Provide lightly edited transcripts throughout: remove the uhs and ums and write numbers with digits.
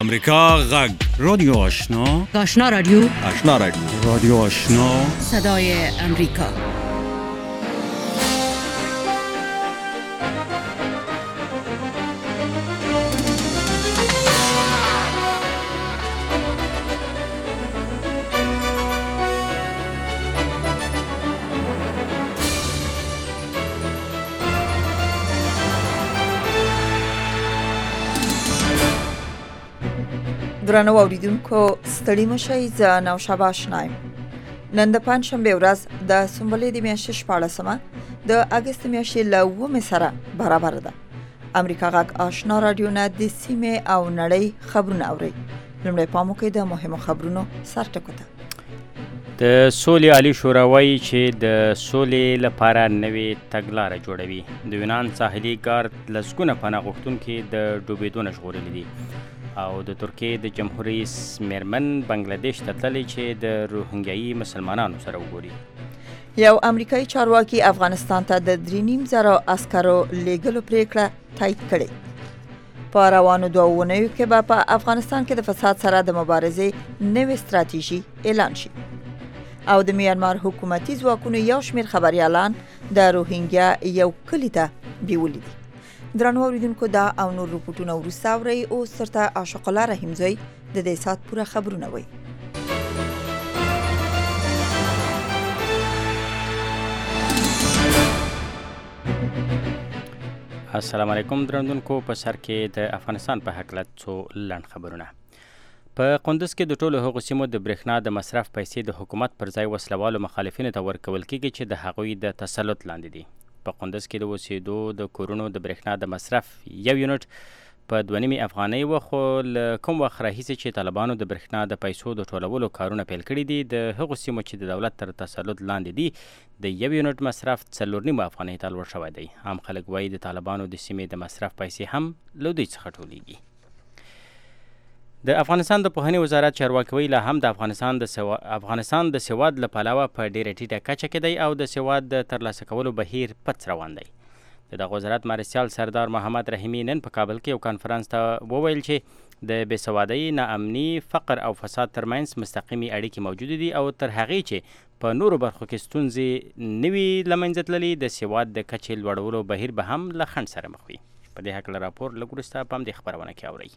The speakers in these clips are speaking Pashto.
امریکا غږ رادیو آشنا آشنا رادیو رادیو آشنا صدای امریکا. درنو اوریدونکو ستړي مشئ، زه نوشابه آشنایم. نن د پنجشنبې ورځ د سنبلې د میاشتې 14مه د اګست میاشتې له 9 سره برابر ده. امریکا غږ آشنا رادیو نه د سیمې او نړۍ خبرونه اوري. لومړی پام وکړئ د مهمو خبرونو سرټکو ته. د سولې عالی شورا وایي چې د سولې لپاره نوې تګلاره جوړوي. د یونان ساحلي ګارد لسګونه پناه غوښتونکي د ډوبېدو نه ژغورلي دي. او د ترکیې د جمهور رئیس میرمن بنگلاديش ته تللې چې د روهنګیایي مسلمانانو سره وګوري. یو امریکایي چارواکي افغانستان ته د 3,500 عسکرو لیږلو پریکړه تایید کړې. په روانو 2 اونیو کې به په افغانستان کې د فساد سره د مبارزې نوې ستراتیژي اعلان شي. او د میانمار حکومتي ځواکونو یو شمېر خبريالان د روهنګیا یو کلي ته بیولي دي. درنو اوریدونکو، دا او نور رپورټونه وروسته اورئ. اوس درته عاشق الله رحیمزی د دې ساعت پوره خبرونه وایي. السلام علیکم درنوونکو، په سر کې د افغانستان په هکله څو لنډ خبرونه. په قندوز کې د ټولو هغو سیمو د برېښنا د مصرف پیسې د حکومت پر ځای وسلوالو مخالفینو ته ورکول کېږي چې د هغوی د تسلط لاندې دي. په قندوز کې د اوسېدو د کورونو د برېښنا د مصرف یو یونټ په 2.5 افغانۍ و، خو له کوم وخت راهیسې چې طالبانو د برېښنا د پیسو د ټولولو کارونه پیل کړي دي، د هغو سیمو چې د دولت تر تسلط لاندې دي د یو یونټ مصرف 4.5 افغانۍ ته لوړ شوی دی. عام خلک وایي د طالبانو د سیمې د مصرف پیسې هم له دوی څخه ټولېږي. د افغانستان د پوهنې وزارت چارواکي وایي لا هم د افغانستان د سواد له پلوه په ډېره ټیټه کچه کې دی او د سواد د ترلاسه کولو بهیر پڅ روان دی. د دغه وزارت مرستیال سردار محمد رحیمي نن په کابل کې یو کانفرنس ته وویل چې د بېسوادۍ، ناامني، فقر او فساد ترمنځ مستقیمې اړیکې موجودې دي او تر هغې چې په نورو برخو کې ستونزې نه وي له منځه تللي، د سواد د کچې لوړولو بهیر به هم له خنډ سره مخ وي. په دې هکله راپور لږ وروسته په همدې خپرونه کې اورئ.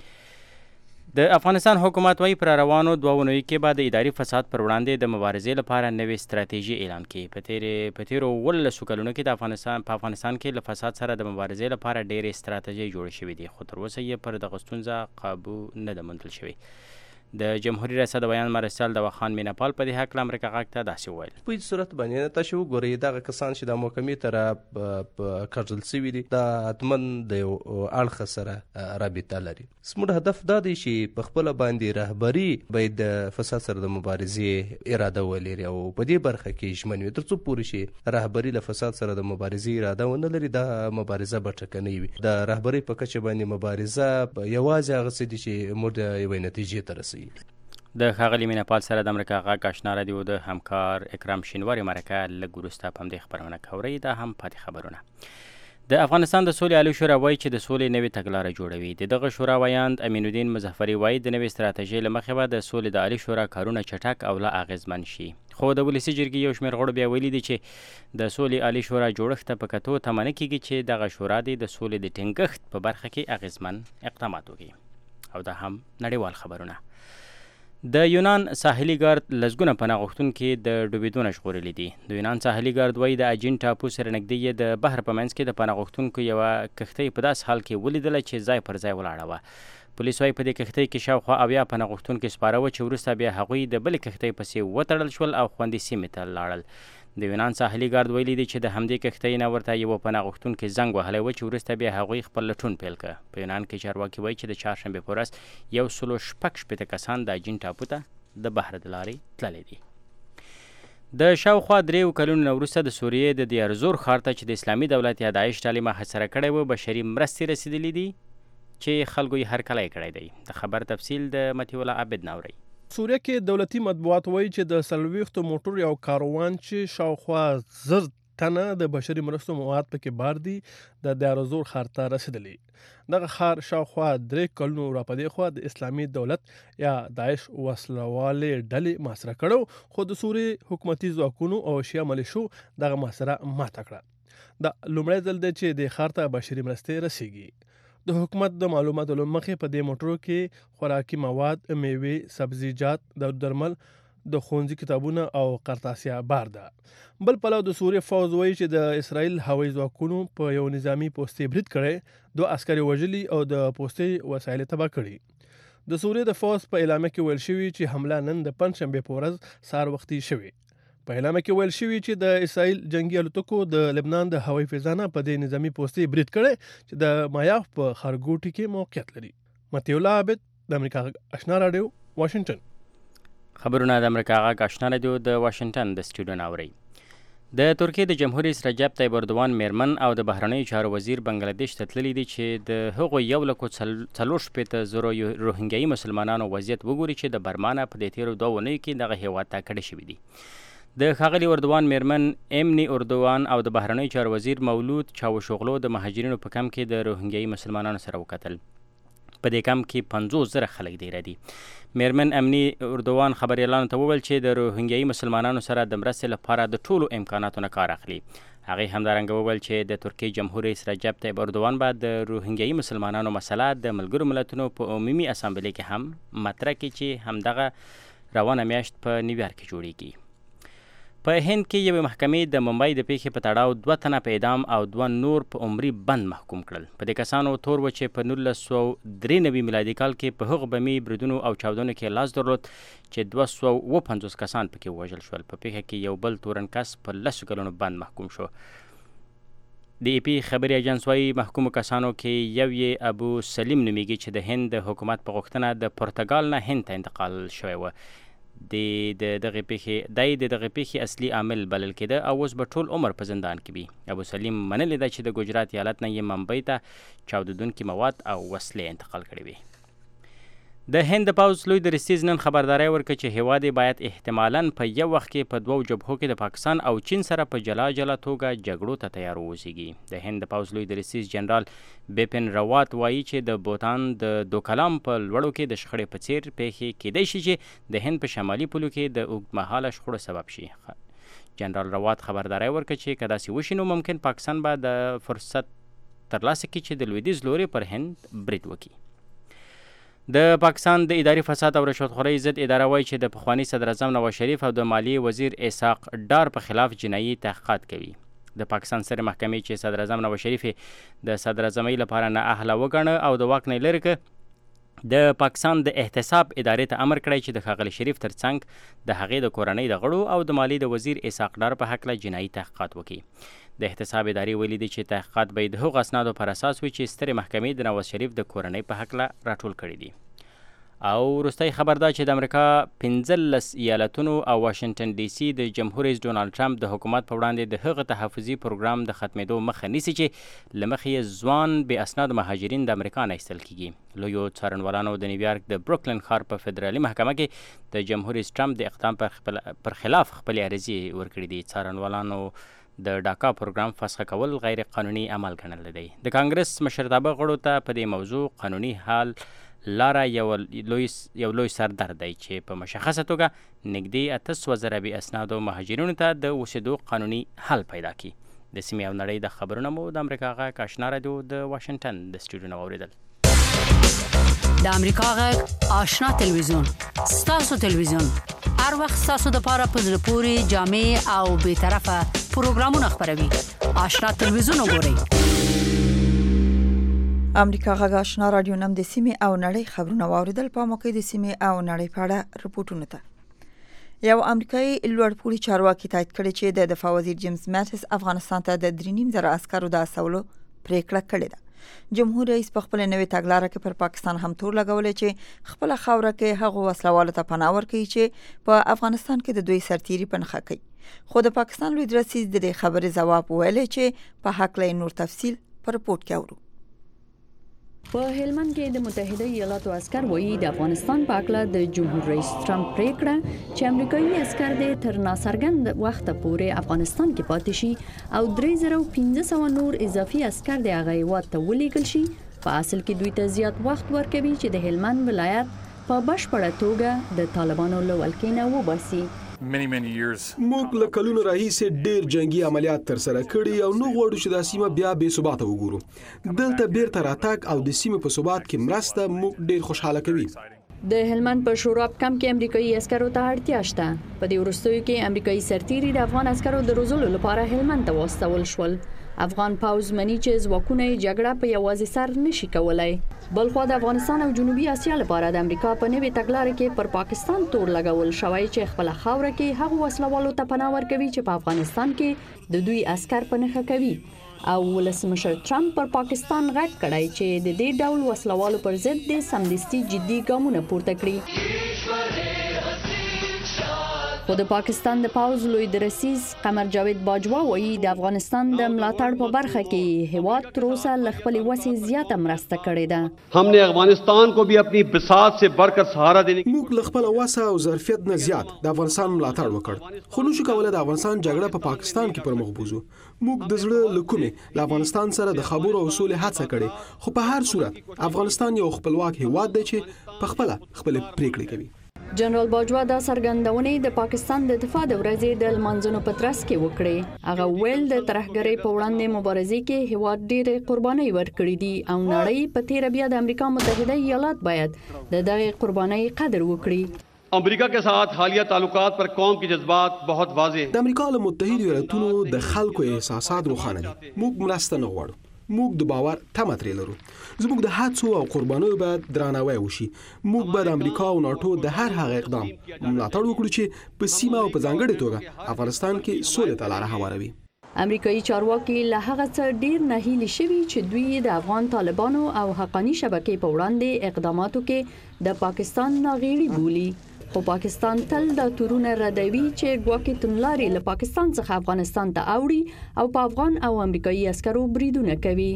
د افغانستان حکومت وایي پر روانو 2 اونیو کې به د اداري فساد پر وړاندې د مبارزې لپاره نوې ستراتیژي اعلان کړي. په تیرو 18 کلونو کې په افغانستان کې له فساد سره د مبارزې لپاره ډېرې ستراتیژۍ جوړې شوې دي، خو تر اوسه یې پر دغه ستونزه قابو نه ده موندل شوی. د جمهوریت ریاست د بیان مرستیال دواخان میناپال په دې هکله امریکا غږ ته داسې وویل: په هیڅ صورت باندې تاسو وګورئ دغه کسان چې د محکمې ته کړل شوي دي دا حتما د یو اړخ سره رابطه لري. زموږ هدف دا دی چې په خپله باندې رهبري باید د فساد سره د مبارزې اراده ولري او په دې برخه کې ژمن وي. تر څو پورې چې رهبري له فساد سره د مبارزې اراده ونه لري دا مبارزه به ټکنۍ وي. د رهبرۍ په کچه باندې مبارزه یوازې هغه څه دي چې موږ د یوې نتیجې ته رسوي. د ښاغلي میناپال سره د امریکا غږ آشنا رادیو د همکار اکرام شینواري مرکه لږ وروسته په همدې خپرونه کې اورئ. دا هم پاتې خبرونه. د افغانستان د سولې عالی شورا وایي چې د سولې نوې تګلاره جوړوي. د دغه شورا ویاند امین الدین مظفري وایي د نوې ستراتیژۍ له مخې به د سولې د عالی شورا کارونه چټک او لا اغیزمن شي. خو د ولسي جرګې یو شمېر غړو بیا ویلي دي چې د سولې عالی شورا جوړښت ته په کتو تمه نه کېږي چې دغه شورا د سولې د ټینګښت په برخه کې اغیزمن اقدامات وکړي. او دا هم نړیوال خبرونه. د یونان ساحلي ګارد لسګونه پناه غوښتونکي د ډوبېدو نه ژغورلي دي. د یونان ساحلي ګارد وایي د اجین ټاپو سره نږدې یې د بحر په منځ کې د پناه غوښتونکو یوه کښتۍ په داسې حال کې ولیدله چې ځای پر ځای ولاړه وه. پولیس وایي په دې کښتۍ کې شاوخوا 80 پناه غوښتونکي سپاره وه چې وروسته بیا هغوی د بلې کښتۍ پسې وتړل شول او خوندي سیمې ته لاړل. د یونان ساحلي ګارد ویلي دی چې د همدې کښتۍ نه ورته یوه پناه غوښتونکي زنګ وهلی و چې وروسته بیا هغوی خپل لټون پیل کړ. په یونان کې چارواکي وایي چې د چهارشنبې په ورځ 116 کسان د اجین ټاپو ته د بحر د لارې تللی دي. د شاوخوا 3 کلونو نه وروسته د سوریې د دیار زور ښار ته چې د اسلامي دولت یا داعش ډلې محاصره کړی و بشري مرستې رسېدلي دي چې خلکو یې هرکلی کړی دی. د خبر تفصیل د مطیع الله عابد ناورئ. سوریه کې دولتي مطبوعات وایي چې د 40 موټر یو کاروان چې شاوخوا 10 ټنه د بشري مرستو مواد پکې بار دي د دیارزور ښار ته رسېدلي. دغه ښار شاوخوا 3 کلونو راپدې خوا د اسلامي دولت یا داعش وسلوالې ډلې محاصره کړو، خو د سوریې حکومتي ځواکونو او شیعه ملیشو دغه محاصره ماته کړه. دا لومړی ځل دی چې د ښار ته بشري مرستې رسېږي. د حکومت د معلوماتو له مخې په دې موټرو کې خوراکي مواد، میوې، سبزیجات، د درمل، د ښوونځي کتابونه او قرطاسیه بار ده. بل پلو د سوریې فوز وایي چې د اسرائیل هوایي ځواکونو په یو نظامي پوستې برید کړی، 2 عسکر وژلي او د پوستې وسایل تباه کړي. د سوریې د فوز په اعلامیه کې ویل شوي چې حمله نن د پنجشنبې په ورځ سهار وختي شوې. په اعلامیه کې ویل شوي چې د اسرائیل جنگي الوتکو د لبنان د هوایي فضانه په دې نظامي پوستې برید کړی چې د مایاف په خارګوټي کې موقعیت لري. متي الله عابد، د امریکا آشنا رادیو، واشنگټن. خبرونه د امریکا غږ آشنا رادیو د واشنگټن د سټوډیو نه اورئ. د ترکیې د جمهور رئیس رجب طیب اردوان میرمن او د بهرنیو چارو وزیر بنگلاديش ته تللی دي چې د هغو 1,40,000 روهینګیایي مسلمانانو وضعیت وګوري چې د برمانه په دې تیرو 2 اونیو کې دغه هیواد ته کډه شوي دي. د ښاغلي اردوان میرمن امني اردوان او د بهرنیو چارو وزیر مولود چاوشوغلو د مهاجرینو په کمپ کې د روهینګیایي مسلمانانو سره وکتل. په دې کمپ کې 50,000 خلک دیره دي. میرمن امني اردوان خبریالانو ته وویل چې د روهینګیایي مسلمانانو سره د مرستې لپاره د ټولو امکاناتو نه کار اخلي. هغې همدارنګه وویل چې د ترکیې جمهور رئیس رجب طیب اردوان به د روهینګیایي مسلمانانو مسله د ملګرو ملتونو په عمومي اسامبلې کې هم مطرح کړي چې همدغه روانه میاشت په نیویارک کې جوړیږي. په هند کې یوې محکمې د ممبئی د پیښې په تړاو 2 تنه په اعدام او 2 نور په عمري بند محکوم کړل. په دې کسانو تور و چې په 1993 میلادي کال کې په هغو بمي بریدونو او چاودنو کې لاس درلود چې 250 کسان پکې وژل شول. په پیښه کې یو بل تورن کس په 10 کلونو بند محکوم شو. د ای پی خبري اژانس وايي محکومو کسانو کې یو یې ابو سلیم نومیږي چې د هند د حکومت په غوښتنه د پرتګال نه هند ته انتقال شوی و. د دغه پیښې اصلي عامل بلل کېده او اوس به ټول عمر په زندان کې وي. ابو سلیم منلې ده چې د ګجرات ایالت نه یې ممبئی ته چاودیدونکي مواد او وسلې انتقال کړې وي. د هند پوځ لوی درستیز نن خبرداری ورکړه چې هیواد باید احتمالاً په یو وخت کې په 2 جبهو کې د پاکستان او چین سره په جلا جلا توګه جګړو ته تیار اوسیږي. د هند پوځ لوی درستیز جنرال بیپن راوات وایي چې د بوتان د دوکلام په لوړو کې د شخړې په څیر پیښې کېدای شي چې د هند په شمالي پولو کې د اوږدمهاله شخړو سبب شي. جنرال راوات خبرداری ورکړه چې که داسې وشي نو ممکن پاکستان به د فرصت ترلاسه کړي چې د لویدیځ لوري پر هند برید وکړي. د پاکستان د اداري فساد او رشوتخورۍ ضد اداره وایي چې د پخواني صدر اعظم نواز شریف او د مالیې وزیر اسحاق ډار په خلاف جنایي تحقیقات کوي. د پاکستان سترې محکمې چې صدر اعظم نواز شریف د صدر اعظمۍ لپاره نااهله وګڼه او د واک نه لرې کړ، د پاکستان د احتساب ادارې ته امر کړی چې د ښاغلي شریف ترڅنګ د هغې د کورنۍ د غړو او د مالیې د وزیر اسحاق ډار په هکله جنایي تحقیقات وکړي. د احتساب ادارې ویلي دي چې تحقیقات به د هغو اسنادو پر اساس وي چې سترې محکمې د نواز شریف د کورنۍ په هکله راټول کړي دي. او وروستی خبر دا چې د امریکا 15 ایالتونو او واشنگټن ډي سي د جمهور رئیس ډونالډ ټرمپ د حکومت په وړاندې د هغه تحفظي پروګرام د ختمېدو مخه نیسي چې له مخې یې ځوان بې اسنادو مهاجرین د امریکا نه ایستل کیږي. لویو څارنوالانو د نیویارک د بروکلین ښار په فدرالي محکمه کې د جمهور رئیس ټرمپ د اقدام پر خلاف خپلې عریضې ورکړي دي. څارنوالانو د ډاکا پروګرام فسخه کول غیر قانوني عمل ګڼلی دی. د کانګرس مشرتابه غړو ته په دې موضوع قانوني حل لاره یو لوی سردرد دی چې په مشخصه توګه نږدې 800,000 بې اسنادو مهاجرینو ته د اوسېدو قانوني حل پیدا کړي. د سیمې او نړۍ د خبرونه مو د امریکا غږ آشنا رادیو د واشنگټن د سټوډیو نه واورېدل. د امریکا غږ آشنا تلویزیون ستاسو تلویزیون هر وخت ستاسو د پاره په زړه پورې جامع او بې طرفه پروګرامونه خپروي. آشنا تلویزیون وګورئ. امریکا غږ آشنا رادیو نم د سیمې او نړۍ خبرونه واوریدل. په موقع د سیمې او نړۍ په اړه رپورټونه ته یو امریکایي لوړپوړي چارواکي تایید کړی چې د دفاع وزیر جیمز ماټس افغانستان ته د 3,500 عسکرو د استولو پریکړه کړې ده. جمهور رئیس په خپل نوې تګلارې کې پر پاکستان هم تور لګولې چې خپل خاوره کې هغه وسلوالو ته پناه ورکوي چې په افغانستان کې د دوی سرتیري پنخه کوي. خو د پاکستان لوی درسیز د دې خبرې ځواب ویلې چې په حق له نور تفصیل پر رپورټ کې اورو. په هلمند کې د متحده ایالاتو عسكر وایي د افغانستان په اړه د جمهور رئیس ټرمپ پریکړه چې امریکایي عسكر د تر ناڅرګند وخت پورې افغانستان کې پاتې شي او 3500 نور اضافي عسكر د هغه هیواد ته ولېږل شي په اصل کې دوی ته زیات وخت ورکوي چې د هلمند ولایت په بشپړه توګه د طالبانو له ولکې نه وباسي. موږ له کلونو راهیسې ډېر جنگي عملیات تر سره کړي او نو غواړو چې دا سیمه بیا بې ثباته وګورو. دلته بیرته راتګ او د سیمې په ثبات کې مرسته موږ ډېر خوشحاله کوي. د هلمند په شوراب کم کې امریکایي عسکرو ته اړتیا شته. په دې وروستیو کې امریکایي سرتیري د افغان عسکرو د روزلو لپاره هلمند ته واستول شول. افغان پوځ مني چې ځواکونه جګړه په یوازې سر نشي کولای. بلخو د افغانستان او جنوبي اسیا لپاره د امریکا په نوې تګلارې کې پر پاکستان تور لګول شوی چې خپل خاوره کې هغه وسلوالو ته پناه ورکوي چې په افغانستان کې د دوی عسكر په نخښه کوي او ولسمشر ټرمپ پر پاکستان غږ کړی چې د دې ډول وسلوالو پر ضد د سمدستي جدي ګامونه پورته کړي. خو د پاکستان د پوځ لوی درسیز قمر جاوید باجوا وایي د افغانستان د ملاتړ په برخه کې هیواد تر اوسه له خپلې وسې زیاته مرسته کړې ده. हमने افغانستان को भी अपनी بساط से बढ़कर सहारा देने موږ له خپل وسه او ظرفیت نه زیات د افغانستان ملاتړ وکړ خو نشو کولای د افغانستان جګړه په پاکستان کې پر مخ بوزو. موږ د زړه له کومې له افغانستان سره د خبرو او سولې هڅه کړې خو په هر صورت افغانستان یو خپلواک هیواد دی چې په خپل پریکړې کوي. جنرال باجوا دا څرګندونې د پاکستان د دفاع د ورځې د لمانځنو په ترڅ کې وکړې. هغه ویل د ترهګرۍ په وړاندې مبارزې کې هیواد ډېرې قربانۍ ورکړې دي او نړۍ په تیر بیا د امریکا متحده ایالات باید د دغه قربانۍ قدر وکړي. امریکا के साथ حالیہ تعلقات پر قوم کی جذبات बहुत واضح. د امریکا له متحده ایالاتونو د خلکو احساسات روښانه دي. موږ مرسته نه غواړو. موږ د باور تمه ترې لرو. زموږ د هڅو او قربانیو باید درناوی وشي. موږ باید امریکا او ناتو د هر هغه اقدام ملاتړ وکړو چې په سیمه او په ځانګړې توګه افغانستان کې سولې ته لاره هواروي. امریکایي چارواکي له هغه څه ډیر نهیلي شوي چې دوی د افغان طالبانو او حقانی شبکې په وړاندې اقداماتو کې د پاکستان ناغېړي بولي. خو پاکستان تل د تورونه ردوي چې ګواکې تونلاري له پاکستان څخه افغانستان ته اوړي او په افغان او امریکایي عسکرو بریدونه کوي.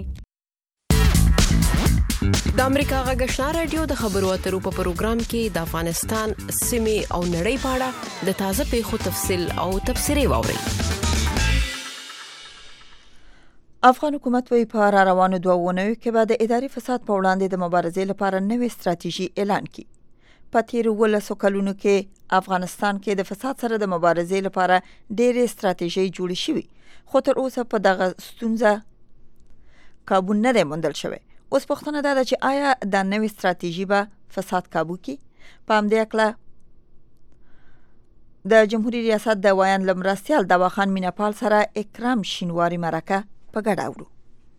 د امریکا غږ آشنا رادیو د خبرو اترو په پروګرام کې د افغانستان سیمې او نړۍ په اړه د تازه پیښو تفصیل او تبصرې واورئ. افغان حکومت وی په را روانو 2 اونیو کې به د اداري فساد په وړاندې د مبارزې لپاره نوې ستراتیژي اعلان کړي. په تیرو 12 کلونو کې افغانستان کې د فساد سره د مبارزې لپاره ډېرې ستراتیژي جوړې شوې خو تر اوسه په دغه ستونزه کابو نه دی موندل شوی. اوس پوښتنه ده چې آیا د نوې ستراتیژي به فساد کابو کړي؟ په همدې اړه د جمهوریت ریاست د ویان لمرستیال دوا خان میناپال سره اکرام شینواری مرکه په ګډه اورو.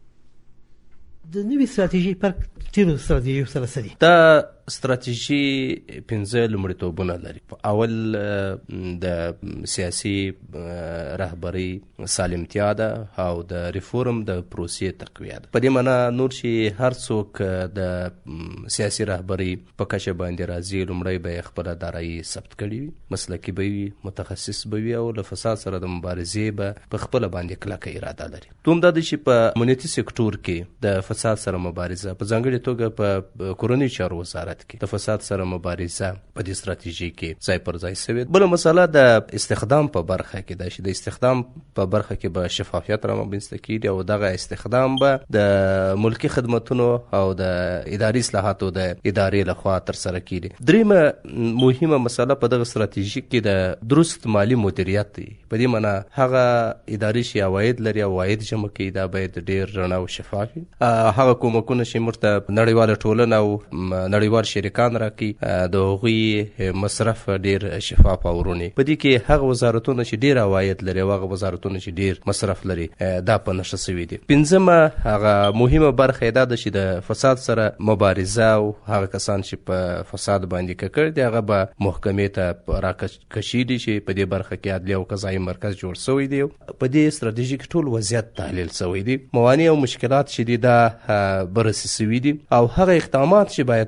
د نوې ستراتیژي پر تیرو ستراتیژیو سره سړي دا ستراتیژي 15 لومړیتوبونه لري. اول د سیاسي رهبري سالمتیا ده او د ریفورم د پروسې تقویه ده. په دې معنی نور چې هر څوک د سیاسي رهبري په کچه باندې راځي لومړی به خپل دارایی ثبت کړي وي، مسلکي به وي، متخصص به وي او له فساد سره د مبارزې به په خپل باندې کلکه اراده لري. دوم دا چې په امنیتي سکتور کې د فساد سره مبارزه په ځانګړي توګه په کورنۍ چارو وزارت کې د فساد سره مبارزه په دې ستراتیژي کې ځای پر ځای شوې. بل مسله د استخدام په برخه کې ده چې د استخدام په برخه کې به شفافیت رامنځته کیږي او دغه استخدام به د ملکی خدماتو او د اداري اصلاحاتو د ادارې لخوا تر سره کیږي. دریمه مهمه مسله په دغه ستراتیژي کې د درست مالی مدیریت دی. په دې معنی هغه اداري شي عواید لري او عواید جمع کوي دا باید ډیر رڼا او شفاف وي. هغه کومکونه چې مرته نړیواله ټولنه او نړیوال شریکان راکړي د هغوی مصرف ډیر شفاف او ورونی. په دې کې هغه وزارتونه چې ډیر عواید لري او هغه وزارتونه چې ډیر مصرف لري دا په نښه شوي دي. پنځمه هغه مهمه برخه دا ده چې د فساد سره مبارزه او هغه کسان چې په فساد باندې ککړ دي هغه به محکمې ته راکشي دي چې په دې برخه کې عدلیه او قضایي مرکز جوړ شوی دی. په دې ستراتیژیک ټول وضعیت تحلیل شوی دی، موانع او مشکلات چې دي دا بررسي شوي دي او هغه اقدامات چې باید ترسره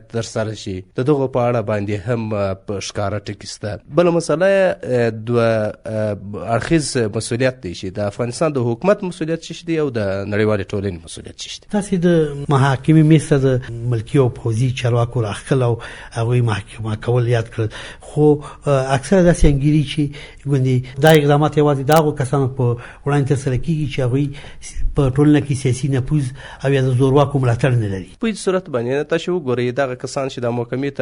ترسره شي د دغه په اړه باندې هم په ښکاره ټکي سته. بله مسله دوه اړخیز مسؤلیت دی چې د افغانستان د حکومت مسؤلیت څه دی او د نړیوالې ټولنې مسؤلیت څه دی. تاسې د محاکمې میز ته د ملکي او پوځي چارواکو راخکل او هغوی محاکمه کول یاد کړل، خو اکثره داسې انګیري چې ګوندې دا اقدامات یوازې د هغو کسانو په وړاندې ترسره کېږي چې هغوی په ټولنه کې سیاسي نفوذ او یا د زورواکو ملاتړ نه لري. په هیڅ صورت باندې تاسو وګورئ دغه کسان چې د محکمې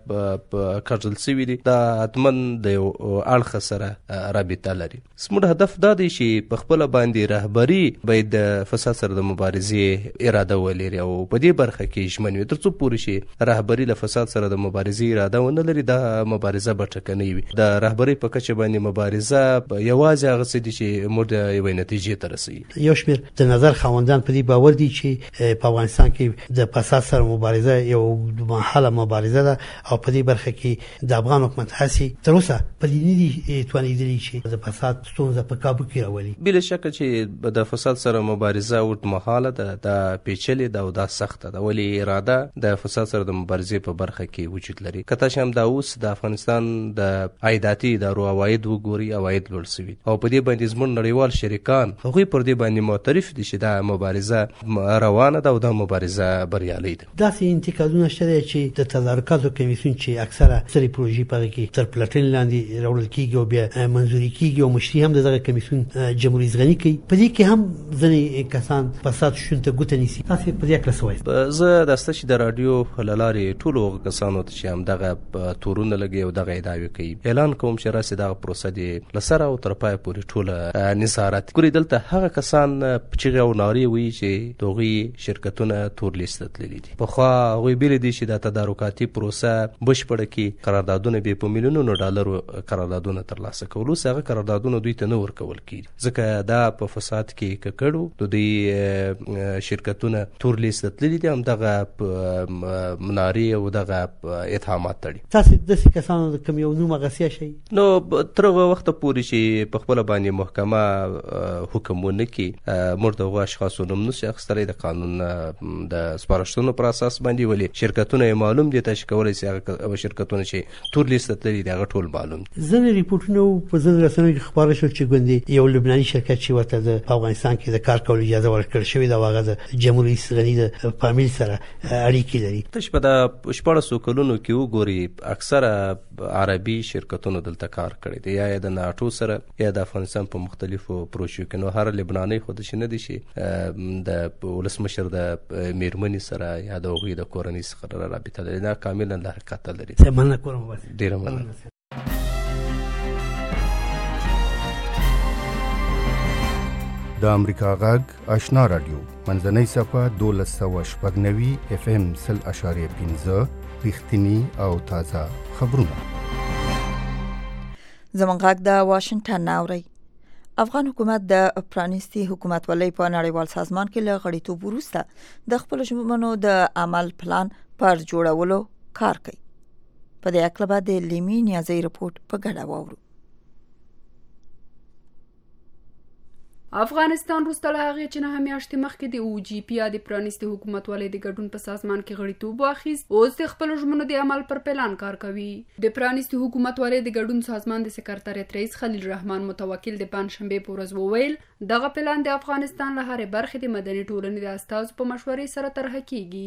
ته کړل شوي دي دا حتماً د یو اړخ سره رابطه لري. زموږ هدف دا دی چې په خپله باندې رهبري باید د فساد سره د مبارزې اراده ولري او په دې برخه کې ژمن وي. تر څو پورې چې رهبري له فساد سره د مبارزې اراده ونه لري دا مبارزه به ټکنۍ وي. د رهبري په کچه باندې مبارزه یوازې هغه څه دي چې موږ د یوې نتیجې ته رسوي. یو شمېر د نظر خاوندان په دې باور دي چې په افغانستان کې د فساد سره مبارزه یو محاله مبارزه ده او په دې برخه کې د افغان حکومت هڅې تر اوسه په دې نه دي توانېدلي چې د فساد ستونزه په کابو کې راولي. بله شکه چې د فساد سره مبارزه اوږدمهاله ده، دا پیچلې ده او دا سخته ده، ولې اراده د فساد سره د مبارزې په برخه کې وجود لري. که تاسو هم دا اوس د افغانستان د عایداتي ادارو عواید وګورئ، عواید لوړ شوي او په دې باندې زموږ نړیوال شریکان هغوی پر دې باندې معترف دي چې دا مبارزه روانه ده او دا مبارزه بریالۍ ده. داسې انتقادونه شته چې د تدارکاتو کمیسیون چې اکثره سری پروژې په کې تر پلټن لاندې راوړل کیږي او بیا منظوري کیږي او مشري هم دغه کمیسیون جمهوریت غني کوي، په دې کې هم ځینې کسان فساد شون ته ګوته نیسي. تاسو په دې کې څه وایي؟ زه د ستاسو د رادیو له لارې ټولو کسانو ته چې هم دغه تورونه لګي او دغه ادعاوې کوي اعلان کوم چې راسي دغه پروسه دی لسره او تر پای پورې ټوله نظارت کوي. دلته هغه کسان چې او ناری وی چې دوغي شرکتونه تور لیست تللي دي. په خو هغوی بیل دي چې د تدارکاتي پروسه بشپړه کې قراردادونه به په میلیونونو ډالرو قراردادونه ترلاسه کول، هغه قراردادونه دوی ته نه ورکول کیږي ځکه دا په فساد کې ککړو د دوی شرکتونه تور لیست تللي دي، هم دغه مناری او دغه اتهامات تړي. تاسو د دې کسانو د کوم یو نوم غسیا شي نو ترغه وخت پورې چې په خپل باندې محکمه حکمونه کې مرده غوا اشخاصو نوم نشي اخستلې د قانون د سپارښتنو پر اساس باندې ولې شرکتونه معلوم دي چې کولای شي هغه شرکتونه چې تور لیست تللي دي هغه ټول معلوم دي. ځینې ریپورتونه په ځینې رسنیو کې خبره شو چې ګوندې یو لبناني شرکت چې ورته د افغانستان کې د کار کولو اجازه ورکړل شوې ده هغه د جمهوریت غني د فامیل سره اړیکې لري. تاسو په د 1400 کلونو کې وګورئ اکثره عربي شرکتونو دلته کار کړی دی، یا د ناټو سره یا د افغانستان په مختلفو پروژو کې. نو هر لبناني خود شي نه دي چې د ولسمشر د میرمنې سره یا د هغوی د کورنۍ سره رابطه لري، دا کاملا له حقیقت لري. مننه کوم. ډیره مننه. د امریکا غږ آشنا رادیو منځنۍ صفحه 1290 اف ام 0.15 رښتینی او تازه خبرونه. زمونږ غږ د واشنگټن ناوړي. افغان حکومت د پرانیستي حکومتولۍ په نړیوال سازمان کې له غړیتوب وروسته د خپل ژمنو د عمل پلان پر جوړولو کار کوي. په دې اړه به د لیمي نیازي رپورت په ګډه واورو. افغانستان وروسته له هغې چې نهه میاشتې مخکې د OGP یا د پرانیستي حکومتولۍ د ګډون په سازمان کې غړیتوب واخیست، اوس د خپلو ژمنو د عمل پر پلان کار کوي. د پرانیستي حکومتولۍ د ګډون سازمان د سکرټریت رئیس خلیل رحمان متوکل د پنجشنبې په ورځ وویل دغه پلان د افغانستان له هرې برخې د مدني ټولنې د استازو په مشورې سره طرحه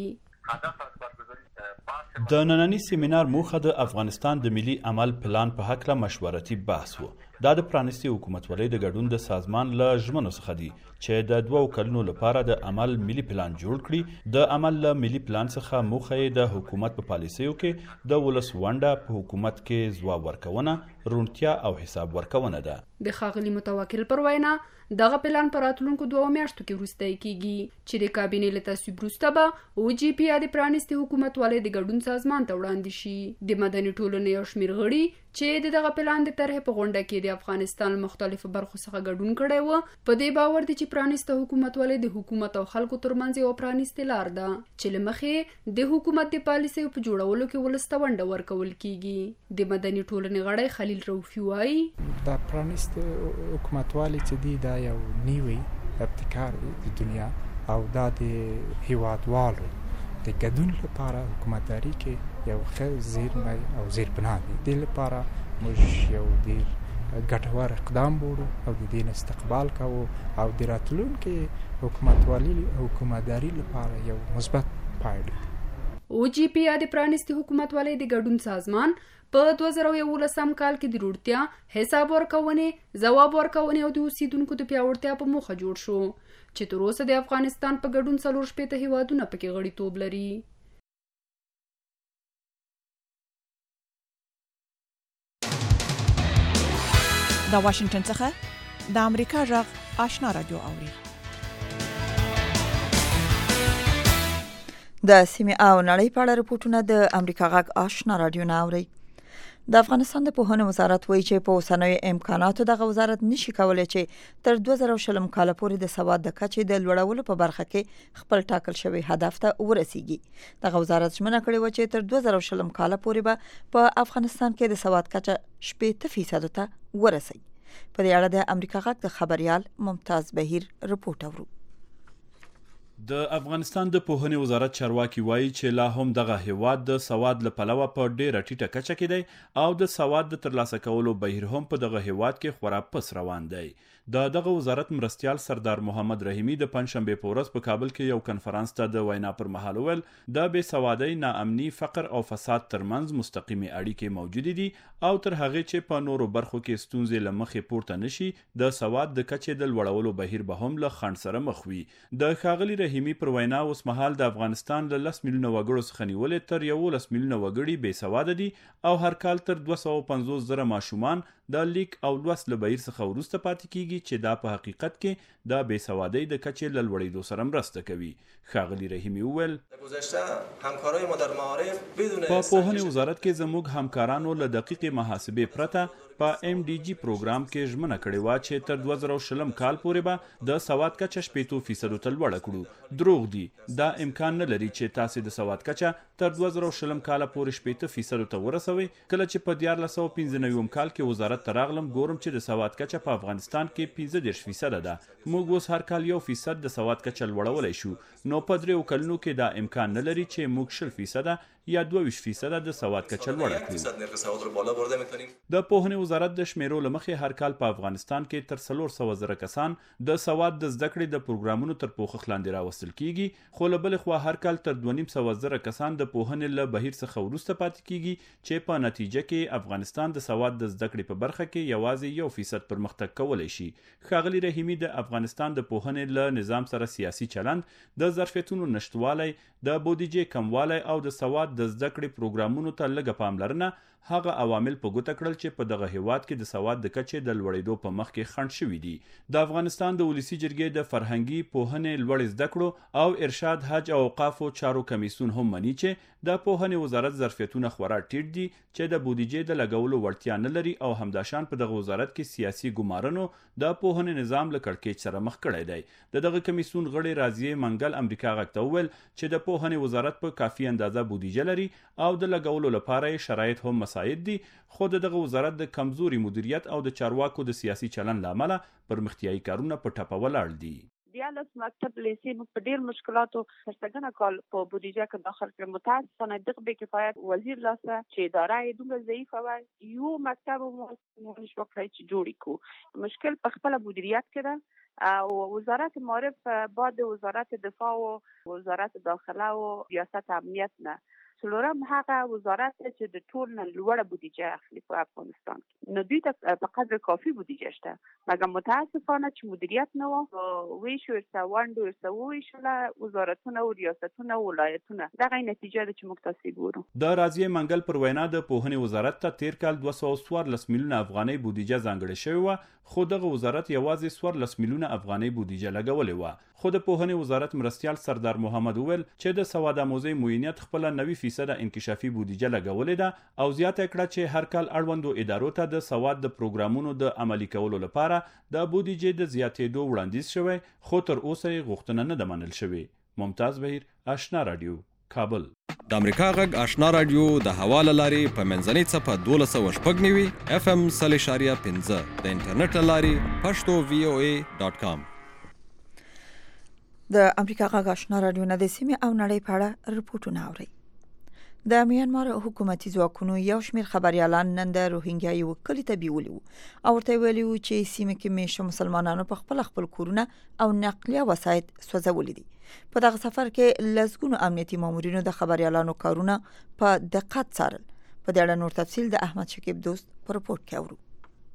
کیږي. د نننی سیمینار موخه د افغانستان د ملي عمل پلان په هکله مشورتي بحث و. دا د پرانیستي حکومتولۍ د ګډون د سازمان له ژمنو څخه دي چې د 2 کلونو لپاره د عمل ملي پلان جوړ کړي. د عمل له ملي پلان څخه موخه یې د حکومت په پالیسیو کې د ولس ونډه په حکومت کې ځواب ورکونه، روڼتیا او حساب ورکونه ده. د ښاغلي متوکل پر وینا دغه پلان په راتلونکو 2 میاشتو کې وروستی کیږي چې د کابینې له تصویب وروسته به OGP یا د پرانیستي حکومتولۍ د ګډون سازمان ته وړاندې شي. د مدني ټولنې یو شمېر غړي چې دغه پلان د طرحې په غونډه کې د افغانستان مختلفو برخو څخه ګډون کړی و، په دې باور دي چې پرانیسته حکومتولۍ د حکومت او خلکو ترمنځ یو پرانیستې لار ده چې له مخې د حکومت د پالیسیو په جوړولو کې ولس ته ونډه ورکول کیږي. د مدني ټولنې غړی خلیل روفي وایي د پرانیسته حکومتولۍ چې دی دا یو نوی ابتکار د دنیا او دا د هیوادوالو د ګډون لپاره حکومتداري کې یو ښه زیرمه او زیربنا دی. دې لپاره موږ یو ډېر ګټور اقدام بولو او د دې استقبال کوو او د راتلونکي حکومتداري لپاره یو مثبت پایله. OGP د پرانیستي حکومتوالۍ د ګډون سازمان په 2011 کال کې د روړتیا، حساب ورکونې، ځواب ورکونې او د اوسیدونکو د پیاوړتیا په موخه جوړ شو چې تر اوسه د افغانستان په ګډون 40 هیوادونه پکې غړیتوب لري. د واشنگټن څخه د امریکا غږ آشنا رادیو اوري. د سیمې او نړۍ په اړه رپورټونه د امریکا غږ آشنا رادیو نه اوري. د افغانستان د پوهنې وزارت وایي چې په اوسنیو امکاناتو دغه وزارت نشي کولای چې تر 2020 کال پورې د سواد د کچې د لوړولو په برخه کې خپل ټاکل شوی هدف ته ورسیږي. دغه وزارت ژمنه کړې و چې تر 2020 کال پورې به په افغانستان کې د سواد کچه 80% ته ورسي. په دې اړه د امریکا غږ د خبريال ممتاز بهیر رپورټ اورو. د افغانستان د پوهنې وزارت چارواکي وایي چې لا هم دغه هیواد د سواد له پلوه په ډیره ټیټه کچه کې دی او د سواد د ترلاسه کولو بهیر هم په دغه هیواد کې خورا پس روان دی. دغه وزارت مرستیال سردار محمد رحیمی د پنځشنبه په ورځ په کابل کې یو کنفرانس ته د وینا پر مهال ویل د بې سوادۍ، ناامني، فقر او فساد ترمنځ مستقیمي اړیکې موجود دي او تر هغه چې په نورو برخو کې ستونزې له مخې پورته نشي د سواد د کچې د لوړولو بهیر به هم له خنډ سره مخ وي. د ښاغلي رحیمی پر وینا اوس مهال د افغانستان له 10 میلیونه وګړو څخه نیولې تر 11 میلیونه وګړي بې سواده دي او هر کال تر 250 زره ماشومان د لیک او لوست له بهیر څخه وروسته پاتې کیږي چې دا په حقیقت کې د بې سوادۍ د کچې له لوړېدو سره مرسته کوي. ښاغلي رحیمی وویل په پوهنې وزارت کې زموږ همکارانو له دقیقې محاسبې پرته په MDG پروګرام کې ژمنه کړې وه چې تر 2020 کال پورې به د سواد کچه 80% ته لوړه کړو. دروغ دي، دا امکان نه لري چې تاسې د سواد کچه تر 2020 کال پورې 80% ته ورسوي. کله چې په 1995 کال کې وزارت ته راغلم ګورم چې د سواد کچه په افغانستان کې 15% ده. موږ اوس هر کال 1% د سواد کچه لوړولی شو، نو په 3 کلونو کې دا امکان نه لري چې موږ 20% یا 22% د سواد کچه لوړه کړو. د پوهنې وزارت د شمیرو له مخې هر کال په افغانستان کې تر 400 زره کسان د سواد د زده کړې د پروګرامونو تر پوښښ لاندې راوستل کیږي، خو له بلې خوا هر کال تر 2.5 زره کسان د پوهنې له بهیر څخه وروسته پاتې کیږي چې په نتیجه کې افغانستان د سواد د زده کړې په برخه کې یوازې 1% پرمختګ کولی شي. ښاغلي رحیمی د افغانستان د پوهنې له نظام سره سیاسي چلند، د ظرفیتونو نشتوالی، د بودیجې کموالی او د سواد د زده کړې پروګرامونو ته لږه پاملرنه هغه عوامل په ګوته کړل چې په دغه هیواد کې د سواد د کچې د لوړېدو په مخ کې خنډ شوي دي. د افغانستان د ولسی جرګې د فرهنګي، پوهنې، لوړې زده کړو او ارشاد، حج او اوقافو چارو کمیسیون هم مني چې د پوهنې وزارت ظرفیتونه خورا ټیټ دي چې د بودیجې د لګولو وړتیا نه لري او همداشان په دغه وزارت کې سیاسي ګمارنو د پوهنې نظام له کړکېچ سره مخ کړی دی. دغه کمیسیون غړي راضیه منګل امریکا غږ ته وویل چې د پوهنې وزارت په کافي اندازه بودیجه لري او د لګولو لپاره یې شرایط هم مساعد دي، خو دغه وزارت د کمزوري مدیریت او د چارواکو د سیاسي چلند له امله پرمختیایي کارونه په ټپه ولاړ دي. 14 مکتب لیسې موږ په ډیر مشکلاتو سرګنه کال په بودیجه کې داخل کړ. متاسفانه دغه به کفایت وزیر لاسه چې اداره یې دومره ضعیفه و، یو مکتب مو نشو کړی چې جوړ کړو. مشکل په خپل مدیریت کې ده او وزارت معرف بعد وزارت دفاع و وزارت داخله و ریاست امنیت نه څلورم هغه وزارت چې د ټول نه لوړه بودیجه اخلي په افغانستان کې، نو دوی ته په قدر کافي بودیجه شته، مګر متاسفانه چې مدیریت نه و ویشو ورسوانډو ورسویشله وزارتونه او ریاستونه او ولایتونه، دغه نتیجه ده چې موږ تاسو ګورو. د راضیه منګل پر وینا د پوهنې وزارت ته تیر کال 214 میلیونه افغانۍ بودیجه ځانګړې شوې وه، خو دغه وزارت یوازې 14 میلیونه افغانۍ بودیجه لګولې وه. خو د پوهنې وزارت مرستیال سردار محمد وویل چې د سواد آموزۍ معینیت خپله 90% انکشافي بودیجه لګولې ده او زیاته کړه چې هر کال اړوندو ادارو ته د سواد د پروګرامونو د عملي کولو لپاره د بودیجې د زیاتېدو وړاندیز شوی، خو تر اوسه یې غوښتنه نه ده منل شوې. ممتاز بهیر، آشنا رادیو، کابل. د امریکا غږ آشنا رادیو د حواله لاري په منځنۍ صفه 1290 FM 0.5 د انټرنیټ لاري پښتو voa.com. د امریکا غږ آشنا رادیو نه د سیمې او نړۍ په اړه رپورټونه اوري. د میانمار حکومتي ځواکونو یو شمېر خبريالان نن د روهینګیا یو کلی ته بیولي او ورته ویلي وو چې سیمه کې میشته مسلمانانو په خپل کورونه او نقلیه وسایط سوځولي دي. په دغه سفر کې لږګونو امنیتي مامورینو د خبريالانو کارونه په دقت څارل. په دې اړه نور تفصیل د احمد شکیب دوست په رپورټ کې اورو.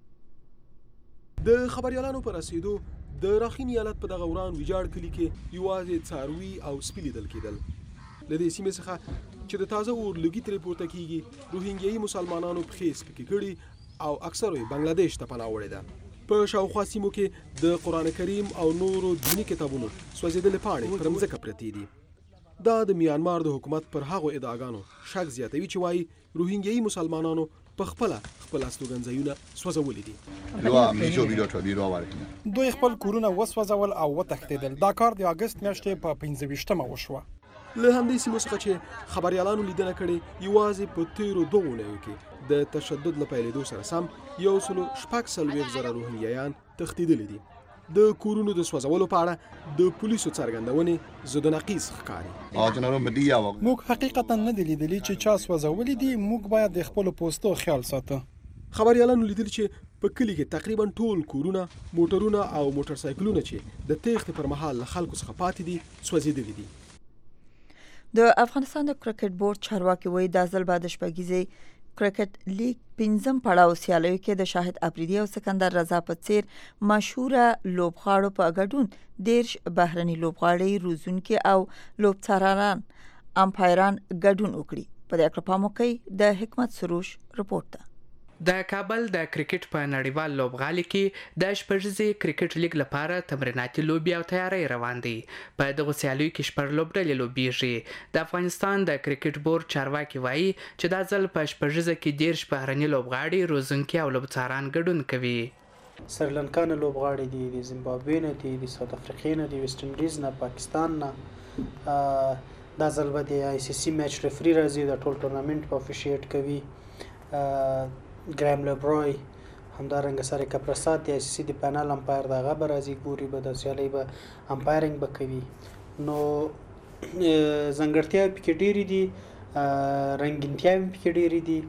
د خبريالانو پر رسیدو د راخین ایالت په دغه وران ویجاړ کلی کې یوازې څاروي او سپي لیدل کېدل. له دې سیمې څخه چې د تازه اور لګي ترې پورته کیږي روهینګیایي مسلمانانو پښې سپکې کړي او اکثره یې بنگلاديش ته پناه وړې ده. په شاوخوا سیمو کې د قران کریم او نورو دینی کتابونو سوځېدلې پاڼې پر مځکه پرتې دي. دا د میانمار د حکومت پر هغو ادعاګانو شک زیاتوي چې وایي روهینګیایي مسلمانانو په خپل استوګنځایونه سوځولي دي. دوی خپل کورونه وسوځول او وتښتېدل. دا کار د اگست میاشتې په 25مه وشوه. له همدې سیمو څخه چې خبريالانو لیدنه کړې یوازې په تیرو 2 اونیو کې د تشدد له پیلېدو سره سم 140,000 روهینګیایان تښتېدلي دي. د کورونو د سوځولو په اړه د پولیسو څرګندونې زده نقیص ښکاري. موږ حقیقتا نه دي لیدلي چې چا سوځولي دي. موږ باید د خپل پوسټو خیال ساتو. خبريالانو لیدل چې په کلی کې تقریبا ټول کورونه، موټرونه او موټر سایکلونه چې د تېښتې پر مهال له خلکو څخه پاتې دي سوځېدلي دي. د افغانستان د کرکټ بورډ چارواکي وایي دا ځل به د شپږیزې کرکټ لیګ 5م پړاو سیالیو کې د شاهد افریدي او سکندر رضا په څیر مشهوره لوبغاړو په ګډون 10 بهرني لوبغاړي روزونکي او لوبڅاران امپایران ګډون وکړي. په دې اړه پام وکړئ د حکمت سروش رپورټ ده. د کابل د کرکټ په نړیوال لوبغالي کې د شپږیزې کرکټ لیګ لپاره تمریناتي لوبي او تیاری روان دي. په دغه سیالیو کې شپږ لوبډلې لوبېږي. د افغانستان د کرکټ بورډ چارواکي وایي چې دا ځل په شپږیزه کې 10 بهرني لوبغاړي روزونکي او لوبڅاران ګډون کوي. سریلانکا نه لوبغاړي دي، د زیمبابوې نه دي، د ساوث افریقا نه دي، ویسټ انډیز نه، پاکستان نه. دا ځل به د آی سی سی میچ ریفری راځي، د ټول ټورنمنت په افیشیټ کوي. ګرام لبروي همدارنګه سره کپرسات د آی سی سی د پینل امپایر د غبر راځي ګوري به د سیالي به امپایرینګ بکوي. نو زنګړتیا پکې ډېری دي، رنگینتیا پکې ډېری دي.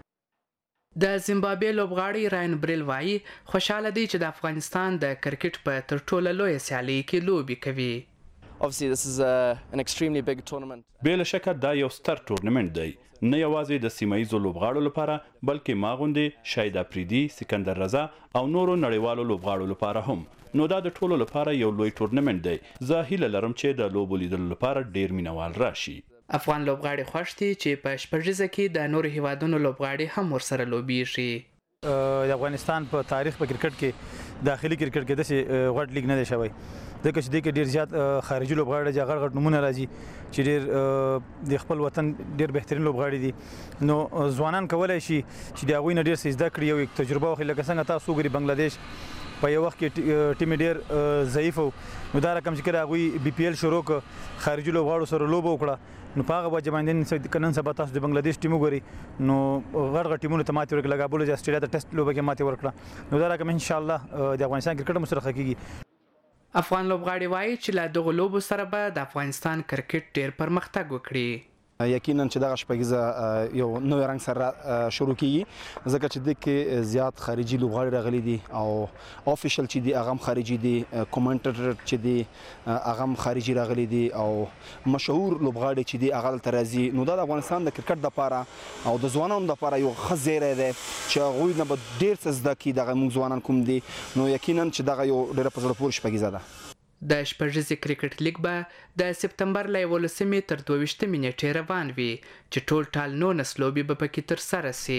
د زیمبابوې لوبغاړي راین بریل وایي خوشاله دی چې د افغانستان د کرکټ په تر ټولو لوی سیالي کې لوبي کوي. Obviously this is an extremely big tournament. بلا شک دا یو ستر ټورنمنت دی، نه یوازې د سیمایي لوبغاړو لپاره بلکې ما غوندې شاهد افریدي، سکندر رضا او نورو نړیوالو لوبغاړو لپاره هم. نو دا د ټولو لپاره یو لوی ټورنمنت دی. زه هیله لرم چې د لوبو لیدلو لپاره ډیر مینوال راشي. افغان لوبغاړي خوښ دي چې په شپږیزه کې د نورو هیوادونو لوبغاړي هم ورسره لوبېږي. د افغانستان په تاریخ په کرکټ کې داخلي کرکټ کې داسې غټ لیګ نه دی شوی، ځکه چې دې کې ډېر زیات خارجي لوبغاړي دي، غټ نومونه راځي چې ډېر د خپل وطن ډېر بهترین لوبغاړي دي. نو ځوانان کولی شي چې د هغوی نه ډېر څه زده کړي، یو تجربه واخلي. لکه څنګه تاسو وګورئ بنگلاديش په یو وخت کې ټیم ډېر ضعیف و، نو دا رقم چې کله هغوی بي پی ایل شروع کړ خارجي لوبغاړو سره لوبه وکړه، نو په هغه وجه باندې نن سبا تاسو د بنگلاديش ټیم وګورئ نو غټ ټیمونو ته ماتې ورکړه. لکه بوله چې اسټرالیا ته ټیسټ لوبه کې ماتې ورکړه. نو دا رقم ان شاء الله د افغانستان کرکټ هم سره کېږي. افغان لوبغاړي وایي چې له دغه لوبو سره به د افغانستان کرکټ ډېر پرمختګ وکړي. یقینا چې دغه شپږیزه یو نوې رنګ سره شروع کیږي، ځکه چې د کې زیات خارجي لوبغاړي راغلي دي او افیشل چې دی هغه خارجي دي، کومنټیټر چې دی هغه خارجي راغلي دي او مشهور لوبغاړي چې دی هغه تل راځي. نو دا د افغانستان د کرکټ لپاره او د ځوانانو لپاره یو ښه زیری دی چې هغوی نه به ډېر څه زده کړي. دغه موږ ځوانان کوم دي، نو یقینا چې دغه یو ډېره په زړه پورې شپږیزه ده. د شپږیزې کرکټ لیګ به د سپتمبر له 11 تر 22 نیټې روان وي چې ټول ټال 19 لوبې به پکې ترسره سي.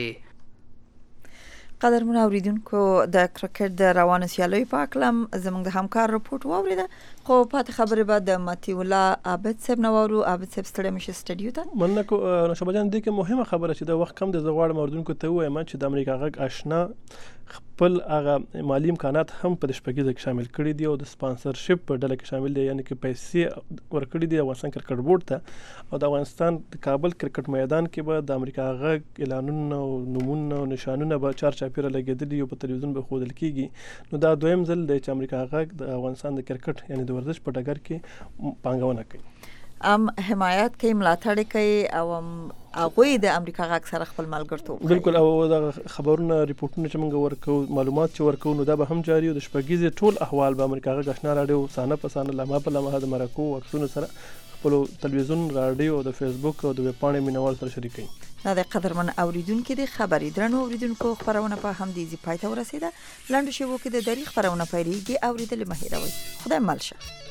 قدرمن اوریدونکو د کرکټ د روانو سیالیو په اړه زموږ د همکار رپورټ واوریده، خو پاتې خبرې به د متیولا عابد صاحب نه واورو. عابد صاحب ستړی مشه سټډیو ته. مننه نشابه جان، دې کې مهمه خبره چې د وخت کم د زغواړ موردونکو ته وایم چې د امریکا غږ آشنا خپل هغه مالی امکانات هم په شپږیزه کې شامل کړي دي او د سپانسرشپ په ډله کې شامل دي، یعنی کې پیسې ورکړي دي افغانستان کرکټ بورډ ته، او د افغانستان د کابل کرکټ میدان کې به د امریکا غږ اعلانونه او نمونه او نشانونه به چار چاپیره لګېدلي او په تلویزیون به ښودل کیږي. نو دا دویم ځل دی چې امریکا غږ د افغانستان د کرکټ یعنی د ورزش په ډګر کې پانګونه کوي. حمایت کوي، ملاتړ کوي او هغوی د امریکا غږ سره خپل ملګرتوب. بالکل، او د خبرونه ریپورتونه چې موږ ورکو، معلومات چې ورکو، نو دا به هم جاری او د شپږیزې ټول احوال به امریکا غږ آشنا راډیو سانه په سانه لمحه په لمحه د مرکو عکسونو سره خپل تلویزیون، راډیو او د فیسبوک او د ویب پاڼې مینوال سره شریکوي. دا د قدرمن اوریدونکو د خبرې درنو اوریدونکو خبرونه په همدې ځای پای ته ورسیده. لاندې شوو کې د دری خبرونه پیریږي، اوریدل مه هیروئ. خدای مل شه.